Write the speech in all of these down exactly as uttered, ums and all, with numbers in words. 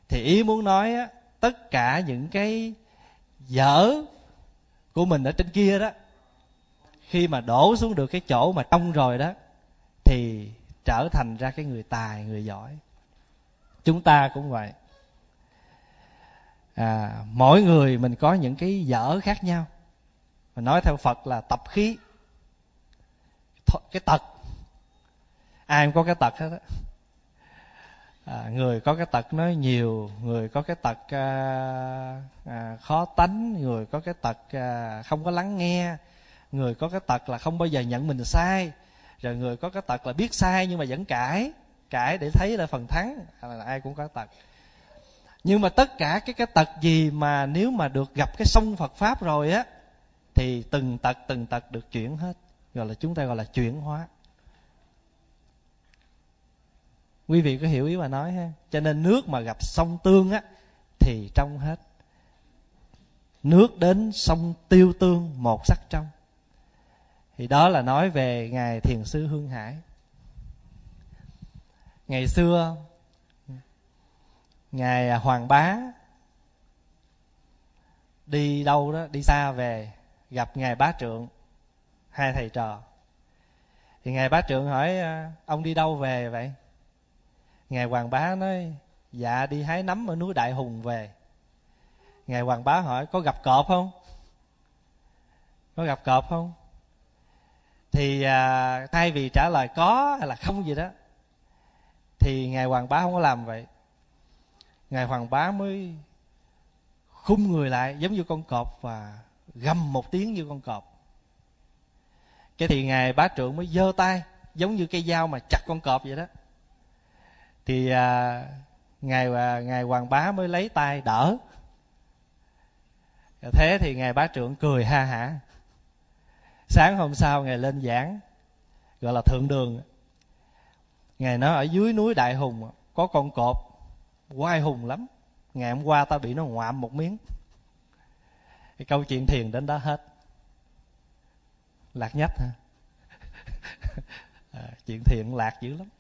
Thì ý muốn nói á, tất cả những cái dở của mình ở trên kia đó, khi mà đổ xuống được cái chỗ mà trong rồi đó, thì trở thành ra cái người tài, người giỏi. Chúng ta cũng vậy. À, mỗi người mình có những cái dở khác nhau. Mình nói theo Phật là tập khí, cái tật. Ai cũng có cái tật hết á. À, người có cái tật nói nhiều, người có cái tật à, à, khó tánh, người có cái tật à, không có lắng nghe, người có cái tật là không bao giờ nhận mình sai, rồi người có cái tật là biết sai nhưng mà vẫn cãi, cãi để thấy là phần thắng. À, ai cũng có tật. Nhưng mà tất cả cái cái tật gì mà nếu mà được gặp cái sông Phật pháp rồi á, thì từng tật từng tật được chuyển hết, gọi là chúng ta gọi là chuyển hóa. Quý vị có hiểu ý mà nói ha? Cho nên nước mà gặp sông Tương á thì trong hết. Nước đến sông Tiêu Tương một sắc trong. Thì đó là nói về ngài Thiền sư Hương Hải. Ngày xưa ngài Hoàng Bá đi đâu đó, đi xa về, gặp ngài Bá Trượng, hai thầy trò. Thì ngài Bá Trượng hỏi: ông đi đâu về vậy? Ngài Hoàng Bá nói: dạ đi hái nấm ở núi Đại Hùng về. Ngài Hoàng Bá hỏi: có gặp cọp không? Có gặp cọp không? Thì à, thay vì trả lời có hay là không gì đó, thì ngài Hoàng Bá không có làm vậy. Ngài Hoàng Bá mới khum người lại giống như con cọp và gầm một tiếng như con cọp. Cái thì ngài Bá Trượng mới giơ tay giống như cây dao mà chặt con cọp vậy đó. Thì à, ngài à, ngài Hoàng Bá mới lấy tay đỡ. Thế thì ngài Bá Trượng cười ha hả. Sáng hôm sau ngài lên giảng, gọi là thượng đường. Ngài nói ở dưới núi Đại Hùng có con cọp oai hùng lắm, ngày hôm qua ta bị nó ngoạm một miếng. Cái câu chuyện thiền đến đó hết. Lạc nhách ha. À, chuyện thiền lạc dữ lắm.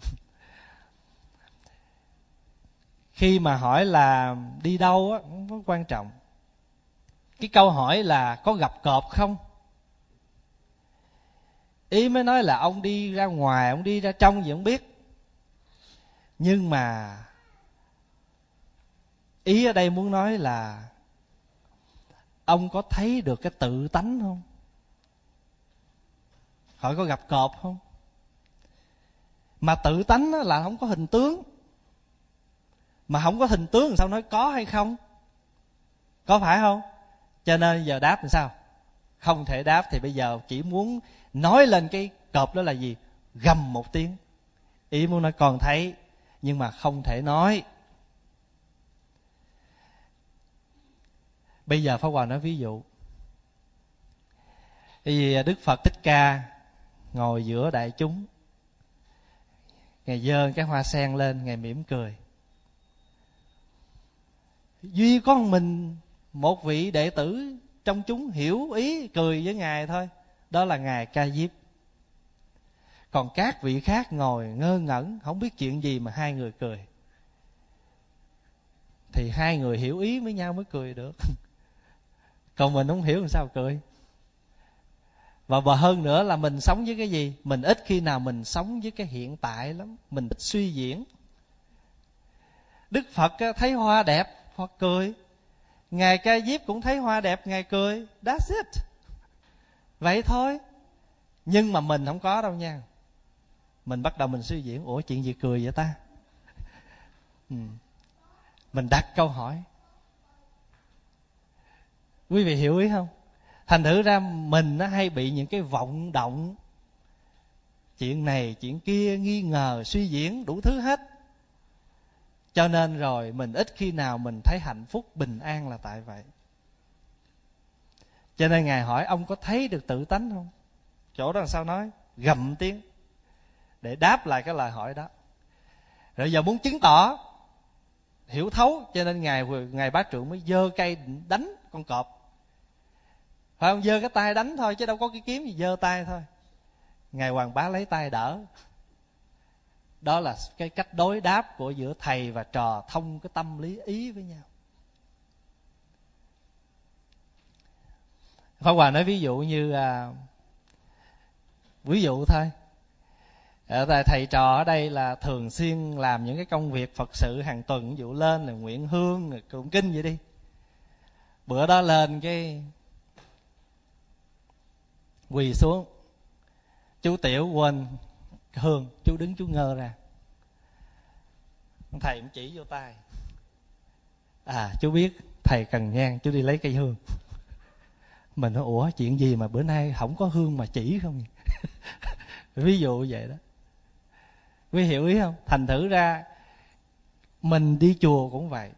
Khi mà hỏi là đi đâu á, không có quan trọng. Cái câu hỏi là có gặp cọp không? Ý mới nói là ông đi ra ngoài, ông đi ra trong gì không biết. Nhưng mà ý ở đây muốn nói là ông có thấy được cái tự tánh không? Hỏi có gặp cọp không? Mà tự tánh là không có hình tướng. Mà không có hình tướng sao nói có hay không? Có phải không? Cho nên giờ đáp làm sao? Không thể đáp. Thì bây giờ chỉ muốn nói lên cái cọp đó là gì? Gầm một tiếng. Ý muốn nói còn thấy nhưng mà không thể nói. Bây giờ Pháp Hòa nói ví dụ. Vì Đức Phật Thích Ca ngồi giữa đại chúng, Ngài giơ cái hoa sen lên, Ngài mỉm cười. Duy có mình một vị đệ tử trong chúng hiểu ý cười với Ngài thôi, đó là Ngài Ca Diếp. Còn các vị khác ngồi ngơ ngẩn, không biết chuyện gì mà hai người cười. Thì hai người hiểu ý với nhau mới cười được. Còn mình không hiểu làm sao cười. Và và hơn nữa là mình sống với cái gì? Mình ít khi nào mình sống với cái hiện tại lắm. Mình ít suy diễn. Đức Phật thấy hoa đẹp, Phật cười. Ngài Ca Diếp cũng thấy hoa đẹp, Ngài cười. That's it. Vậy thôi. Nhưng mà mình không có đâu nha. Mình bắt đầu mình suy diễn. Ủa chuyện gì cười vậy ta? Ừ. Mình đặt câu hỏi. Quý vị hiểu ý không? Thành thử ra mình nó hay bị những cái vọng động, chuyện này chuyện kia, nghi ngờ, suy diễn đủ thứ hết. Cho nên rồi mình ít khi nào mình thấy hạnh phúc bình an là tại vậy. Cho nên Ngài hỏi ông có thấy được tự tánh không? Chỗ đó làm sao nói? Gầm tiếng để đáp lại cái lời hỏi đó. Rồi giờ muốn chứng tỏ hiểu thấu, cho nên Ngài Ngài Bá Trượng mới giơ cây đánh con cọp. Phải không? Giơ cái tay đánh thôi chứ đâu có cái kiếm gì, giơ tay thôi. Ngài Hoàng Bá lấy tay đỡ. Đó là cái cách đối đáp của giữa thầy và trò, thông cái tâm lý ý với nhau. Pháp Hòa nói ví dụ như à, ví dụ thôi. Ở thầy trò ở đây là thường xuyên làm những cái công việc Phật sự hàng tuần, ví dụ lên là nguyện hương, rồi tụng kinh vậy đi. Bữa đó lên cái quỳ xuống, chú Tiểu quên hương, chú đứng chú ngơ ra. Thầy cũng chỉ vô tay. À, chú biết thầy cần nhang, chú đi lấy cây hương. Mình nói ủa chuyện gì mà bữa nay không có hương mà chỉ không? Ví dụ vậy đó. Quý hiểu ý không? Thành thử ra mình đi chùa cũng vậy.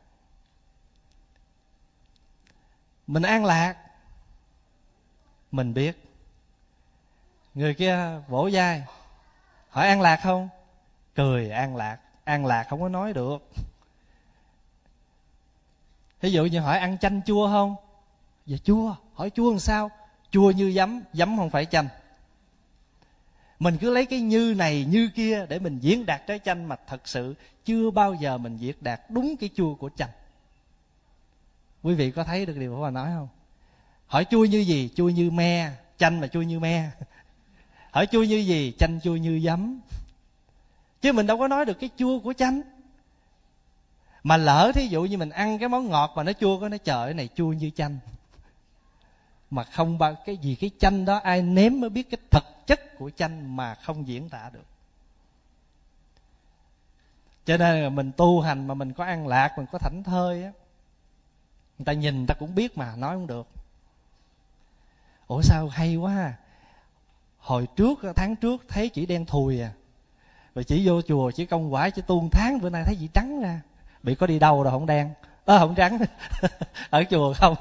Mình an lạc, mình biết. Người kia vỗ vai, hỏi an lạc không? Cười an lạc. An lạc không có nói được. Ví dụ như hỏi ăn chanh chua không? Dạ chua. Hỏi chua làm sao? Chua như giấm, giấm không phải chanh. Mình cứ lấy cái như này như kia để mình diễn đạt trái chanh, mà thật sự chưa bao giờ mình diễn đạt đúng cái chua của chanh. Quý vị có thấy được điều Pháp Hòa nói không? Hỏi chua như gì? Chua như me. Chanh mà chua như me. Hỏi chua như gì? Chanh chua như giấm. Chứ mình đâu có nói được cái chua của chanh. Mà lỡ thí dụ như mình ăn cái món ngọt mà nó chua, có nói trời cái này chua như chanh. Mà không bao cái gì cái chanh đó ai nếm mới biết cái thực chất của chanh, mà không diễn tả được. Cho nên là mình tu hành mà mình có an lạc, mình có thảnh thơi á, người ta nhìn người ta cũng biết mà nói không được. Ủa sao hay quá à. Hồi trước tháng trước thấy chỉ đen thùi à, rồi chỉ vô chùa chỉ công quả chỉ tu tháng, bữa nay thấy gì trắng ra. Bị có đi đâu rồi không đen, ơ à, không trắng. Ở chùa không.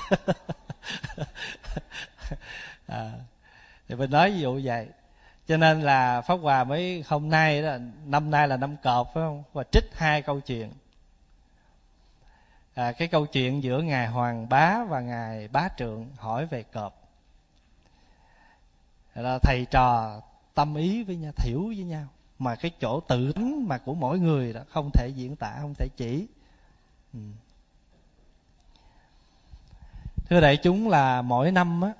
À, thì mình nói ví dụ vậy. Cho nên là Pháp Hòa mới hôm nay đó, năm nay là năm Cọp phải không, và trích hai câu chuyện. À, cái câu chuyện giữa ngài Hoàng Bá và ngài Bá Trượng hỏi về cọp. Là thầy trò tâm ý với nhau, thiểu với nhau, mà cái chỗ tự tính mà của mỗi người đó không thể diễn tả, không thể chỉ. Ừ. Thưa đại chúng, là mỗi năm á,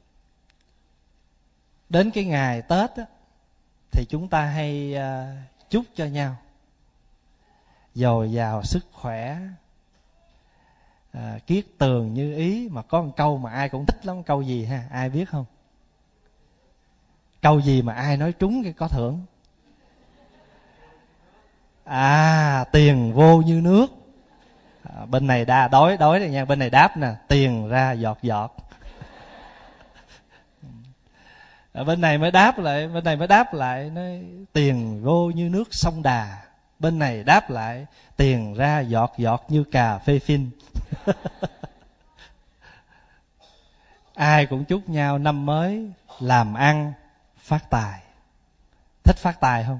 đến cái ngày Tết á, thì chúng ta hay uh, chúc cho nhau dồi dào sức khỏe, uh, kiết tường như ý. Mà có một câu mà ai cũng thích lắm, câu gì ha, ai biết không? Câu gì mà ai nói trúng cái có thưởng? À, tiền vô như nước. À, bên này đa đói đói rồi nha, bên này đáp nè, tiền ra giọt giọt. À, bên này mới đáp lại, bên này mới đáp lại nói tiền vô như nước sông Đà. Bên này đáp lại tiền ra giọt giọt như cà phê phin. Ai cũng chúc nhau năm mới làm ăn phát tài. Thích phát tài không?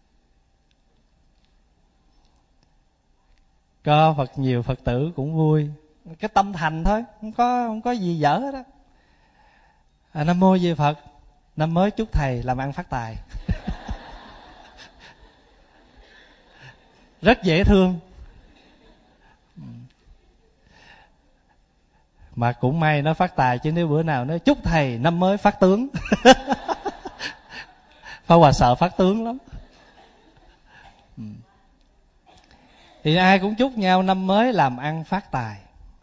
Có Phật nhiều Phật tử cũng vui, cái tâm thành thôi, không có không có gì dở hết á. À, Nam mô Di Phật, năm mới chúc thầy làm ăn phát tài. Rất dễ thương. Mà cũng may nó phát tài, chứ nếu bữa nào nó chúc thầy năm mới phát tướng. Pháp Hòa sợ phát tướng lắm. Thì ai cũng chúc nhau năm mới làm ăn phát tài.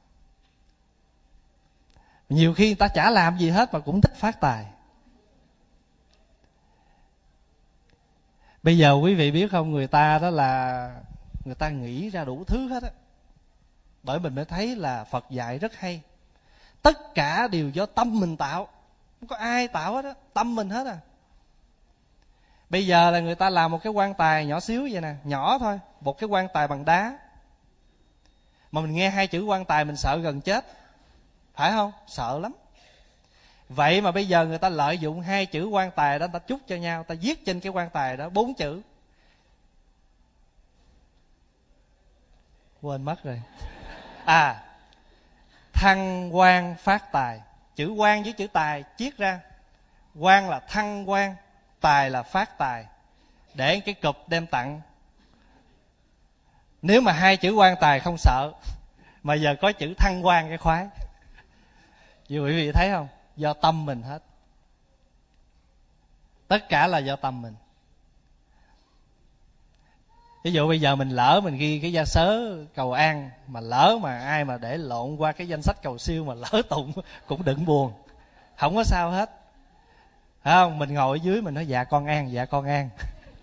Nhiều khi người ta chả làm gì hết mà cũng thích phát tài. Bây giờ quý vị biết không, người ta đó là người ta nghĩ ra đủ thứ hết á. Bởi mình mới thấy là Phật dạy rất hay. Tất cả đều do tâm mình tạo, không có ai tạo hết á, tâm mình hết à. Bây giờ là người ta làm một cái quan tài nhỏ xíu vậy nè, nhỏ thôi, một cái quan tài bằng đá. Mà mình nghe hai chữ quan tài mình sợ gần chết, phải không? Sợ lắm. Vậy mà bây giờ người ta lợi dụng hai chữ quan tài đó, người ta chúc cho nhau, ta viết trên cái quan tài đó bốn chữ. Quên mất rồi. À, thăng quan phát tài. Chữ quan với chữ tài chiết ra. Quan là thăng quan, tài là phát tài. để cái cụp đem tặng. Nếu mà hai chữ quan tài không sợ, mà giờ có chữ thăng quan cái khoái. Vì quý vị thấy không? Do tâm mình hết. Tất cả là do tâm mình. Ví dụ bây giờ mình lỡ mình ghi cái gia sớ cầu an, mà lỡ mà ai mà để lộn qua cái danh sách cầu siêu mà lỡ tụng cũng đừng buồn, không có sao hết. Phải không? Mình ngồi ở dưới mình nói dạ con an, dạ con an.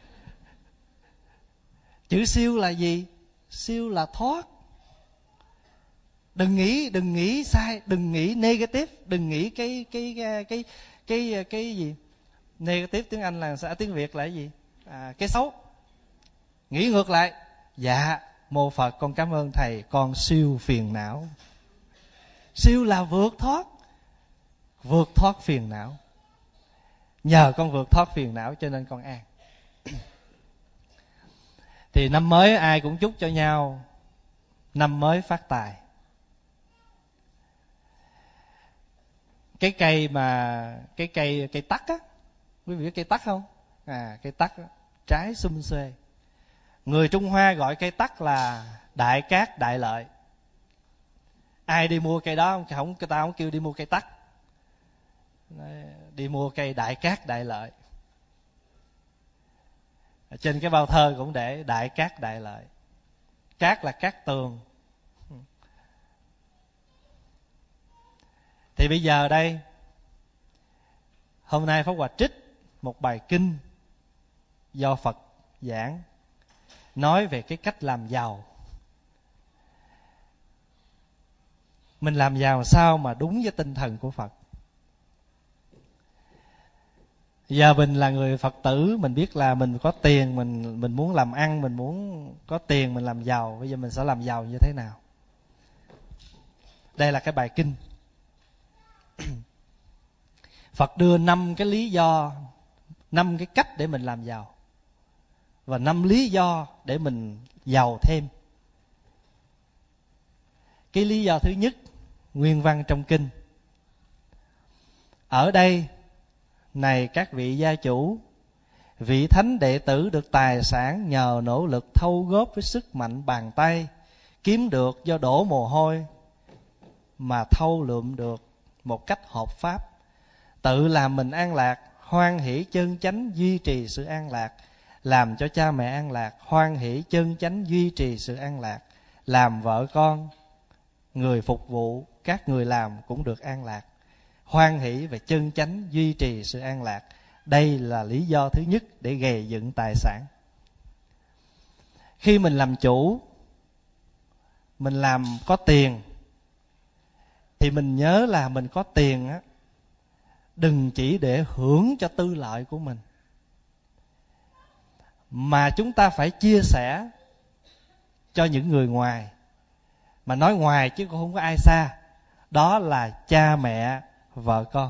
Chữ siêu là gì? Siêu là thoát. Đừng nghĩ, đừng nghĩ sai, đừng nghĩ negative, đừng nghĩ cái cái cái cái cái cái, cái gì? Negative tiếng Anh là sao? Tiếng Việt là cái gì? À, cái xấu. Nghĩ ngược lại, dạ mô Phật con cảm ơn thầy, con siêu phiền não. Siêu là vượt thoát, vượt thoát phiền não. Nhờ con vượt thoát phiền não cho nên con an. Thì năm mới ai cũng chúc cho nhau năm mới phát tài. Cái cây mà cái cây cây tắc á, quý vị biết cây tắc không? À, cây tắc á, trái sum xuê. Người Trung Hoa gọi cây tắc là đại cát đại lợi. Ai đi mua cây đó không, người ta không kêu đi mua cây tắc, đi mua cây đại cát đại lợi. Ở trên cái bao thơ cũng để đại cát đại lợi. Cát là cát tường. Thì bây giờ đây, hôm nay Pháp Hòa trích một bài kinh do Phật giảng, nói về cái cách làm giàu. Mình làm giàu sao mà đúng với tinh thần của Phật. Giờ mình là người Phật tử, mình biết là mình có tiền, mình mình muốn làm ăn, mình muốn có tiền mình làm giàu. Bây giờ mình sẽ làm giàu như thế nào? Đây là cái bài kinh. Phật đưa năm cái lý do, năm cái cách để mình làm giàu, và năm lý do để mình giàu thêm. Cái lý do thứ nhất, nguyên văn trong kinh. Ở đây, này các vị gia chủ, vị thánh đệ tử được tài sản nhờ nỗ lực thâu góp với sức mạnh bàn tay, kiếm được do đổ mồ hôi, mà thâu lượm được một cách hợp pháp, tự làm mình an lạc, hoan hỷ chân chánh duy trì sự an lạc, làm cho cha mẹ an lạc, hoan hỷ chân chánh duy trì sự an lạc, làm vợ con, người phục vụ, các người làm cũng được an lạc, hoan hỷ và chân chánh duy trì sự an lạc. Đây là lý do thứ nhất để gầy dựng tài sản. Khi mình làm chủ, mình làm có tiền, thì mình nhớ là mình có tiền á, đừng chỉ để hưởng cho tư lợi của mình, mà chúng ta phải chia sẻ cho những người ngoài. Mà nói ngoài chứ cũng không có ai xa. Đó là cha mẹ, vợ con.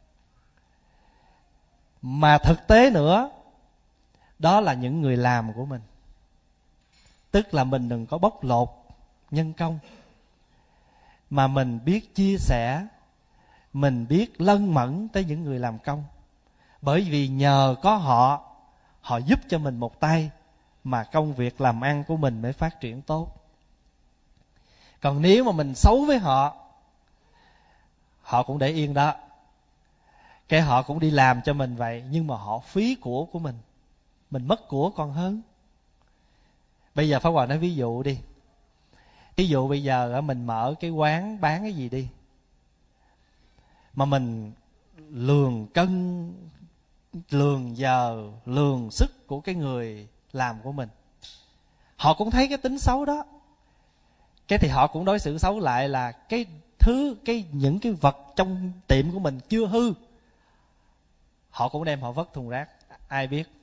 Mà thực tế nữa, đó là những người làm của mình. Tức là mình đừng có bóc lột nhân công, mà mình biết chia sẻ, mình biết lân mẫn tới những người làm công. Bởi vì nhờ có họ, họ giúp cho mình một tay, mà công việc làm ăn của mình mới phát triển tốt. Còn nếu mà mình xấu với họ, họ cũng để yên đó, cái họ cũng đi làm cho mình vậy, nhưng mà họ phí của của mình, mình mất của còn hơn. Bây giờ Pháp Hòa nói ví dụ đi. Ví dụ bây giờ mình mở cái quán bán cái gì đi, mà mình lường cân, lường giờ, lường sức của cái người làm của mình, họ cũng thấy cái tính xấu đó, cái thì họ cũng đối xử xấu lại. Là cái thứ, cái những cái vật trong tiệm của mình chưa hư, họ cũng đem họ vứt thùng rác. Ai biết?